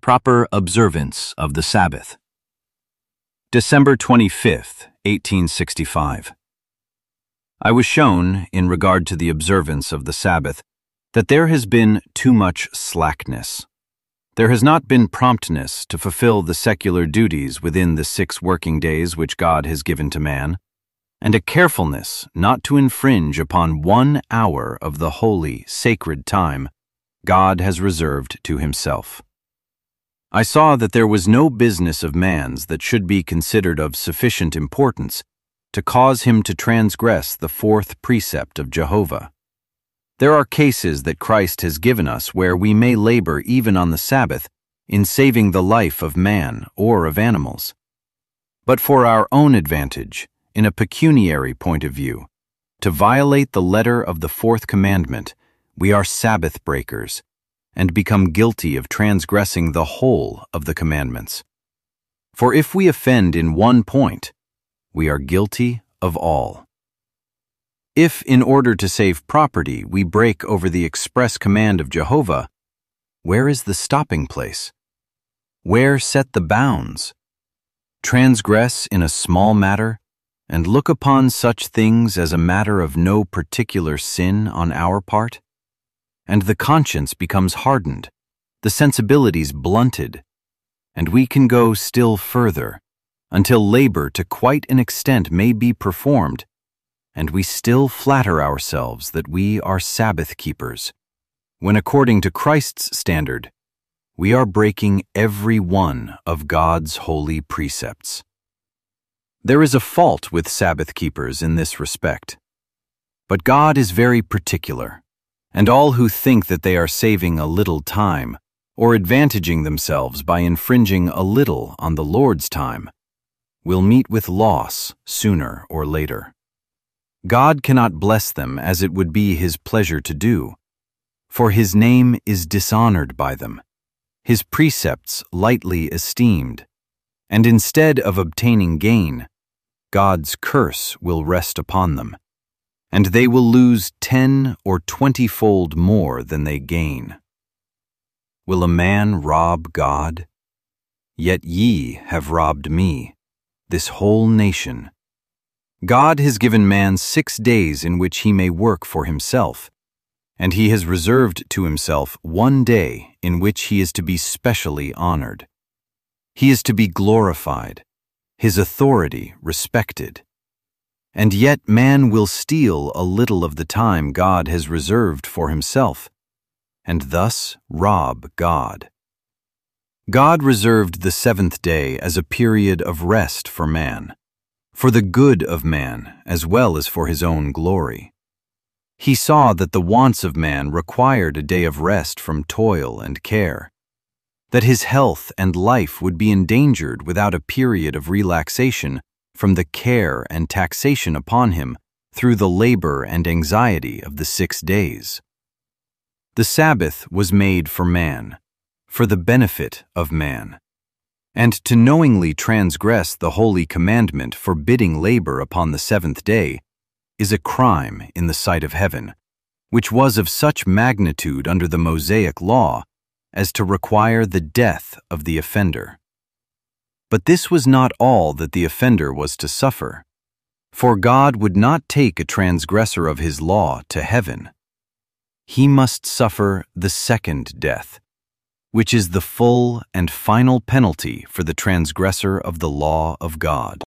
Proper observance of the Sabbath. December 25th, 1865. I was shown, in regard to the observance of the Sabbath, that there has been too much slackness. There has not been promptness to fulfill the secular duties within the 6 working days which God has given to man, and a carefulness not to infringe upon 1 hour of the holy, sacred time God has reserved to himself. I saw that there was no business of man's that should be considered of sufficient importance to cause him to transgress the 4th precept of Jehovah. There are cases that Christ has given us where we may labor even on the Sabbath in saving the life of man or of animals. But for our own advantage, in a pecuniary point of view, to violate the letter of the 4th commandment, we are Sabbath breakers, and become guilty of transgressing the whole of the commandments. For if we offend in 1 point, we are guilty of all. If, in order to save property, we break over the express command of Jehovah, where is the stopping place? Where set the bounds? Transgress in a small matter, and look upon such things as a matter of no particular sin on our part? And the conscience becomes hardened, the sensibilities blunted, and we can go still further, until labor to quite an extent may be performed, and we still flatter ourselves that we are Sabbath keepers, when according to Christ's standard, we are breaking every one of God's holy precepts. There is a fault with Sabbath keepers in this respect, but God is very particular, and all who think that they are saving a little time or advantaging themselves by infringing a little on the Lord's time will meet with loss sooner or later. God cannot bless them as it would be his pleasure to do, for his name is dishonored by them, his precepts lightly esteemed, and instead of obtaining gain, God's curse will rest upon them, and they will lose 10 or 20-fold more than they gain. Will a man rob God? Yet ye have robbed me, this whole nation. God has given man 6 days in which he may work for himself, and he has reserved to himself 1 day in which he is to be specially honored. He is to be glorified, his authority respected. And yet man will steal a little of the time God has reserved for himself, and thus rob God. God reserved the 7th day as a period of rest for man, for the good of man as well as for his own glory. He saw that the wants of man required a day of rest from toil and care, that his health and life would be endangered without a period of relaxation from the care and taxation upon him through the labor and anxiety of the 6 days. The Sabbath was made for man, for the benefit of man, and to knowingly transgress the holy commandment forbidding labor upon the 7th day is a crime in the sight of heaven, which was of such magnitude under the Mosaic law as to require the death of the offender. But this was not all that the offender was to suffer, for God would not take a transgressor of his law to heaven. He must suffer the 2nd death, which is the full and final penalty for the transgressor of the law of God.